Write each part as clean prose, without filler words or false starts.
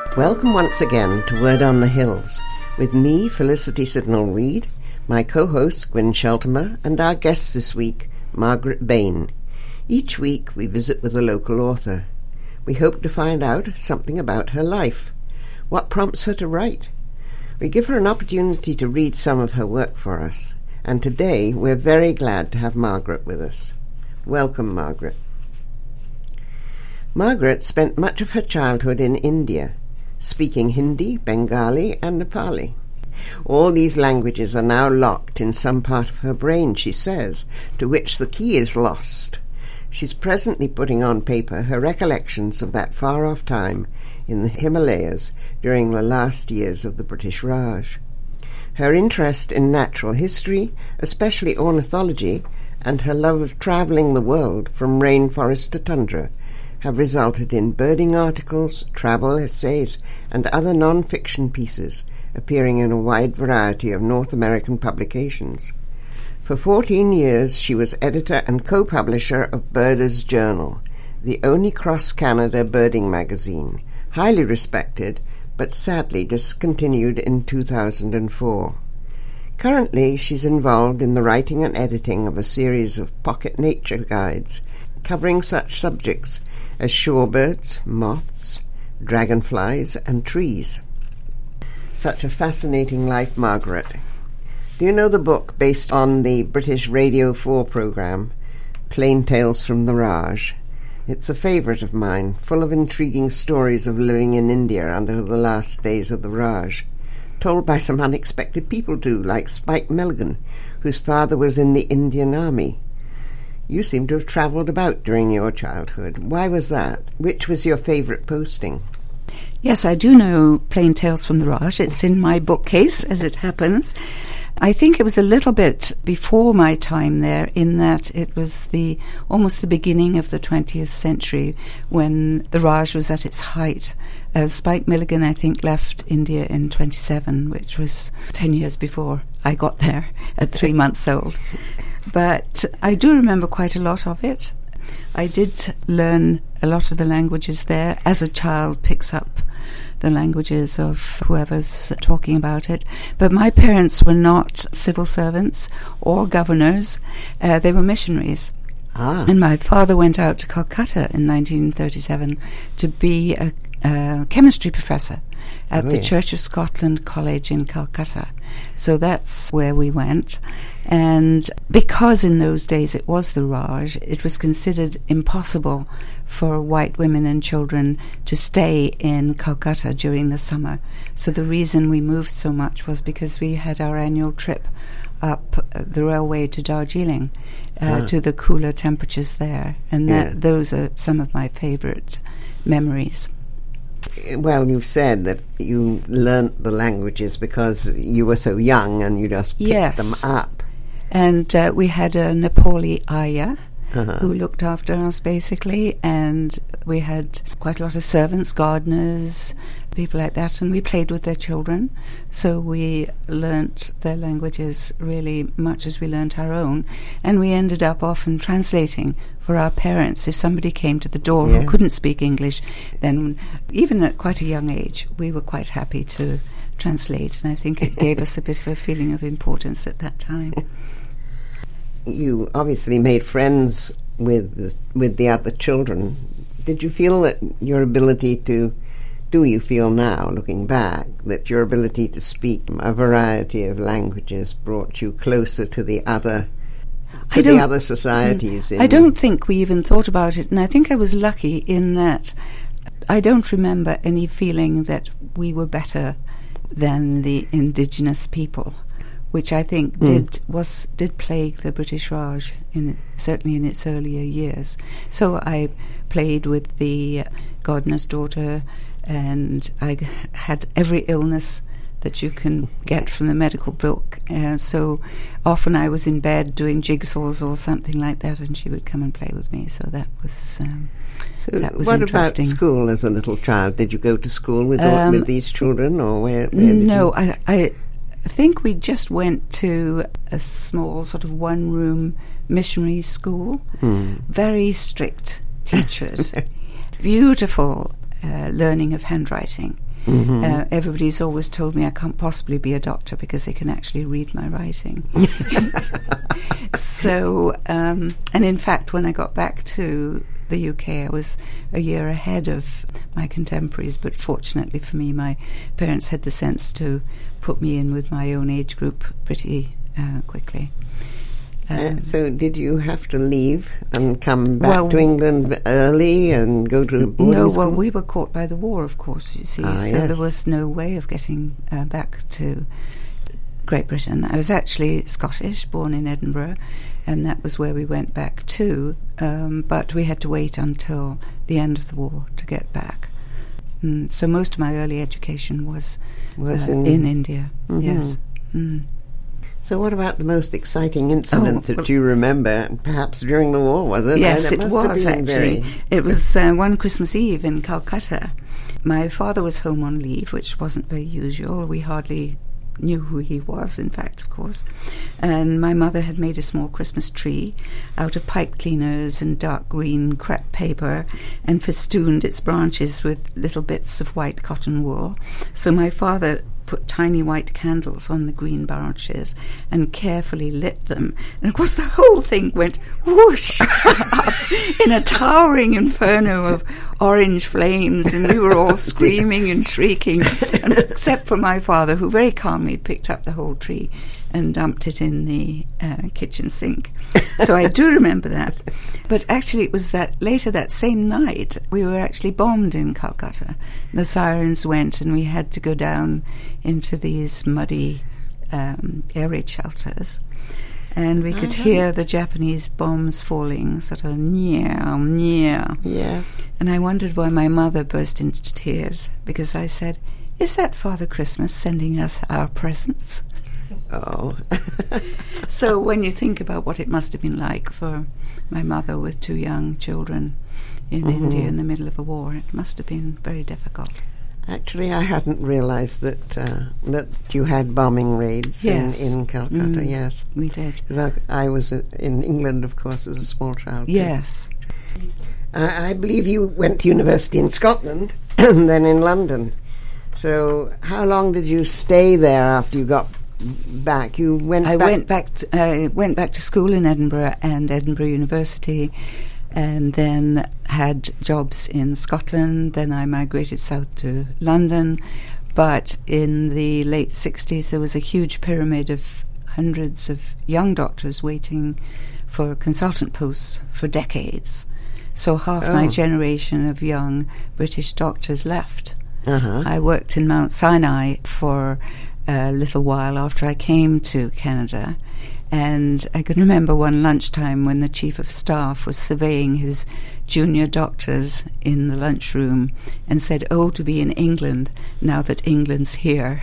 Welcome once again to Word on the Hills, with me, Felicity Sidnall-Reid, my co-host Gwyn Sheltimer, and our guests this week, Margaret Bain. Each week we visit with a local author. We hope to find out something about her life. What prompts her to write? We give her an opportunity to read some of her work for us, and today we're very glad to have Margaret with us. Welcome, Margaret. Margaret spent much of her childhood in India, speaking Hindi, Bengali, and Nepali. All these languages are now locked in some part of her brain, she says, to which the key is lost. She's presently putting on paper her recollections of that far-off time in the Himalayas during the last years of the British Raj. Her interest in natural history, especially ornithology, and her love of travelling the world from rainforest to tundra, have resulted in birding articles, travel essays, and other non-fiction pieces appearing in a wide variety of North American publications. For 14 years she was editor and co-publisher of Birders' Journal, the only cross-Canada birding magazine, highly respected, but sadly discontinued in 2004. Currently she's involved in the writing and editing of a series of pocket nature guides covering such subjects as shorebirds, moths, dragonflies, and trees. Such a fascinating life, Margaret. Do you know the book based on the British Radio 4 programme, Plain Tales from the Raj? It's a favourite of mine, full of intriguing stories of living in India under the last days of the Raj, told by some unexpected people too, like Spike Milligan, whose father was in the Indian Army. You seem to have travelled about during your childhood. Why was that? Which was your favourite posting? Yes, I do know Plain Tales from the Raj. It's in my bookcase, as it happens. I think it was a little bit before my time there, in that it was almost the beginning of the 20th century when the Raj was at its height. Spike Milligan, I think, left India in 27, which was 10 years before I got there at 3 months old. But I do remember quite a lot of it. I did learn a lot of the languages there. As a child picks up the languages of whoever's talking about it. But my parents were not civil servants or governors. They were missionaries. And my father went out to Calcutta in 1937 to be a chemistry professor at the Church of Scotland College in Calcutta. So that's where we went. And because in those days it was the Raj, it was considered impossible for white women and children to stay in Calcutta during the summer. So the reason we moved so much was because we had our annual trip up the railway to Darjeeling, to the cooler temperatures there. And those are some of my favourite memories. Well, you've said that you learnt the languages because you were so young and you just picked them up. And we had a Nepali ayah who looked after us, basically, and we had quite a lot of servants, gardeners, people like that, and we played with their children. So we learnt their languages really much as we learnt our own, and we ended up often translating for our parents. If somebody came to the door who couldn't speak English, then even at quite a young age, we were quite happy to translate, and I think it gave us a bit of a feeling of importance at that time. You obviously made friends with the other children. Did you feel that your ability to, do you feel now, looking back, that your ability to speak a variety of languages brought you closer to the other societies? I don't think we even thought about it, and I think I was lucky in that I don't remember any feeling that we were better than the indigenous people, which I think did plague the British Raj, certainly in its earlier years. So I played with the gardener's daughter, and I had every illness that you can get from the medical book. So often I was in bed doing jigsaws or something like that, and she would come and play with me. So that was what about school as a little child? Did you go to school with these children, or where no, I think we just went to a small sort of one-room missionary school. Very strict teachers, beautiful learning of handwriting. Everybody's always told me I can't possibly be a doctor because they can actually read my writing. So, and in fact, when I got back to the UK, I was a year ahead of my contemporaries, but fortunately for me, my parents had the sense to put me in with my own age group pretty quickly. So did you have to leave and come back to England early and go to boarding school? Well, we were caught by the war, of course, you see, there was no way of getting back to Great Britain. I was actually Scottish, born in Edinburgh, and that was where we went back to, but we had to wait until the end of the war to get back. So most of my early education was in India, yes. So what about the most exciting incident that you remember, perhaps during the war, was it? Yes, it was actually. It was one Christmas Eve in Calcutta. My father was home on leave, which wasn't very usual. We hardly knew who he was, in fact, of course. And my mother had made a small Christmas tree out of pipe cleaners and dark green crepe paper and festooned its branches with little bits of white cotton wool. So my father put tiny white candles on the green branches and carefully lit them. And of course the whole thing went whoosh up in a towering inferno of orange flames, and we were all screaming and shrieking, and except for my father, who very calmly picked up the whole tree and dumped it in the kitchen sink. So I do remember that. But actually it was that later that same night we were actually bombed in Calcutta. The sirens went and we had to go down into these muddy air raid shelters. And we could hear the Japanese bombs falling, sort of near. Yes. And I wondered why my mother burst into tears, because I said, "Is that Father Christmas sending us our presents?" Oh. So when you think about what it must have been like for my mother with two young children in India in the middle of a war, it must have been very difficult. Actually, I hadn't realised that you had bombing raids in Calcutta. Yes, we did. I was in England, of course, as a small child. Yes. I believe you went to university in Scotland and then in London. So how long did you stay there after you got back? I went back to school in Edinburgh and Edinburgh University, and then had jobs in Scotland. Then I migrated south to London. But in the late 60s, there was a huge pyramid of hundreds of young doctors waiting for consultant posts for decades. So half my generation of young British doctors left. I worked in Mount Sinai for a little while after I came to Canada, and I can remember one lunchtime when the chief of staff was surveying his junior doctors in the lunchroom and said, "Oh, to be in England now that England's here."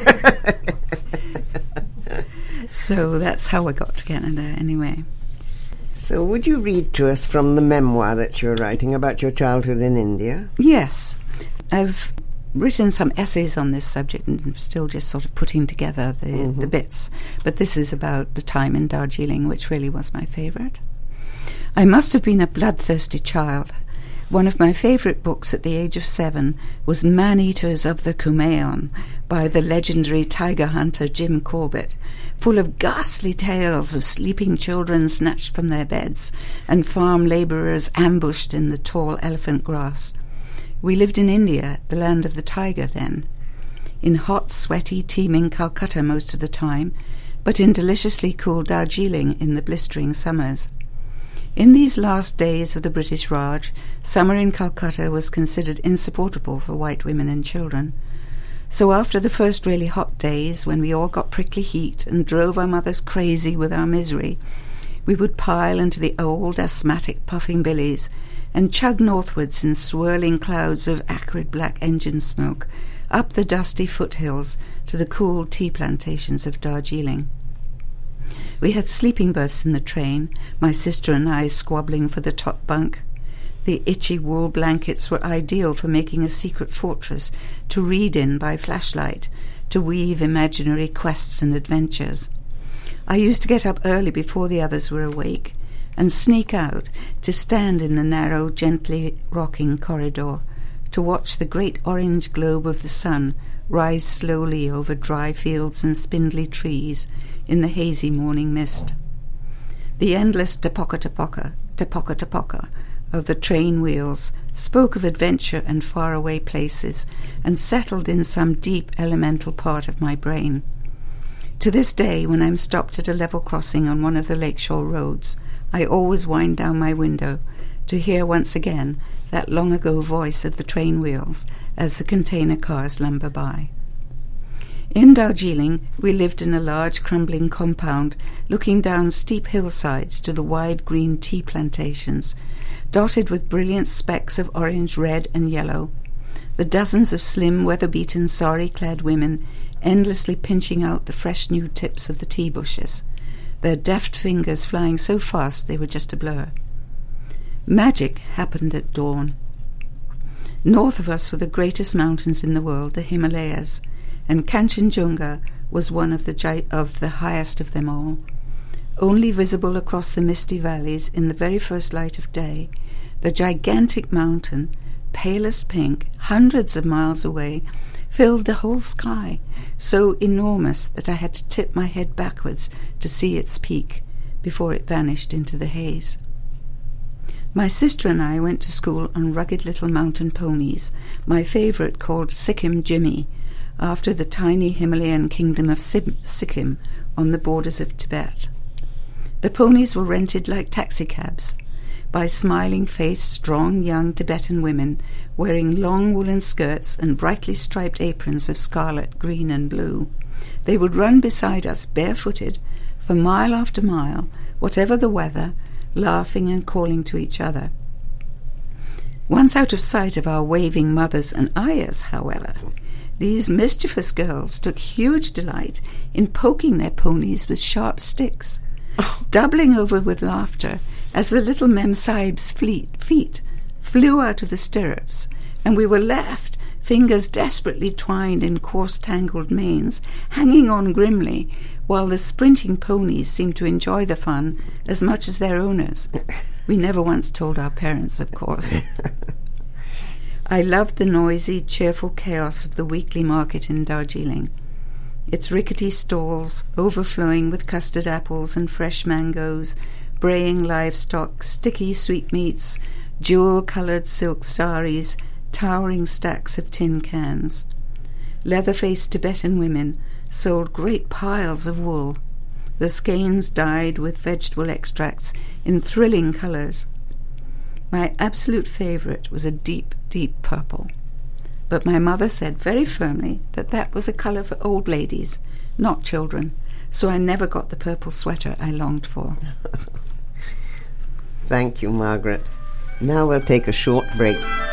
So that's how I got to Canada anyway. So would you read to us from the memoir that you're writing about your childhood in India? Yes. I've written some essays on this subject and I'm still just sort of putting together the bits. But this is about the time in Darjeeling, which really was my favourite. I must have been a bloodthirsty child. One of my favourite books at the age of 7 was Man-Eaters of the Kumaon by the legendary tiger hunter Jim Corbett, full of ghastly tales of sleeping children snatched from their beds and farm labourers ambushed in the tall elephant grass. We lived in India, the land of the tiger then, in hot, sweaty, teeming Calcutta most of the time, but in deliciously cool Darjeeling in the blistering summers. In these last days of the British Raj, summer in Calcutta was considered insupportable for white women and children. So after the first really hot days, when we all got prickly heat and drove our mothers crazy with our misery, we would pile into the old asthmatic puffing billies and chug northwards in swirling clouds of acrid black engine smoke up the dusty foothills to the cool tea plantations of Darjeeling. We had sleeping berths in the train, my sister and I squabbling for the top bunk. The itchy wool blankets were ideal for making a secret fortress to read in by flashlight, to weave imaginary quests and adventures. I used to get up early before the others were awake and sneak out to stand in the narrow, gently rocking corridor, to watch the great orange globe of the sun rise slowly over dry fields and spindly trees in the hazy morning mist. The endless tapoka-tapoka, tapoka-tapoka of the train wheels spoke of adventure and faraway places and settled in some deep elemental part of my brain. To this day, when I'm stopped at a level crossing on one of the lakeshore roads, I always wind down my window to hear once again that long-ago voice of the train wheels as the container cars lumber by. In Darjeeling, we lived in a large crumbling compound looking down steep hillsides to the wide green tea plantations, dotted with brilliant specks of orange, red and yellow, the dozens of slim, weather-beaten, sari-clad women endlessly pinching out the fresh new tips of the tea bushes, their deft fingers flying so fast they were just a blur. Magic happened at dawn. North of us were the greatest mountains in the world, the Himalayas, and Kanchenjunga was one of the highest of them all. Only visible across the misty valleys in the very first light of day, the gigantic mountain, palest pink, hundreds of miles away, filled the whole sky, so enormous that I had to tip my head backwards to see its peak before it vanished into the haze. My sister and I went to school on rugged little mountain ponies, my favourite called Sikkim Jimmy, after the tiny Himalayan kingdom of Sikkim on the borders of Tibet. The ponies were rented like taxicabs by smiling-faced, strong young Tibetan women wearing long woolen skirts and brightly striped aprons of scarlet, green and blue. They would run beside us barefooted for mile after mile, whatever the weather, laughing and calling to each other. Once out of sight of our waving mothers and ayahs, however, these mischievous girls took huge delight in poking their ponies with sharp sticks, doubling over with laughter as the little Mem-Sahib's feet flew out of the stirrups, and we were left, fingers desperately twined in coarse tangled manes, hanging on grimly, while the sprinting ponies seemed to enjoy the fun as much as their owners. We never once told our parents, of course. I loved the noisy, cheerful chaos of the weekly market in Darjeeling. Its rickety stalls, overflowing with custard apples and fresh mangoes, braying livestock, sticky sweetmeats, jewel-coloured silk saris, towering stacks of tin cans. Leather-faced Tibetan women sold great piles of wool, the skeins dyed with vegetable extracts in thrilling colours. My absolute favourite was a deep, deep purple, but my mother said very firmly that was a colour for old ladies, not children, so I never got the purple sweater I longed for. Thank you, Margaret. Now we'll take a short break.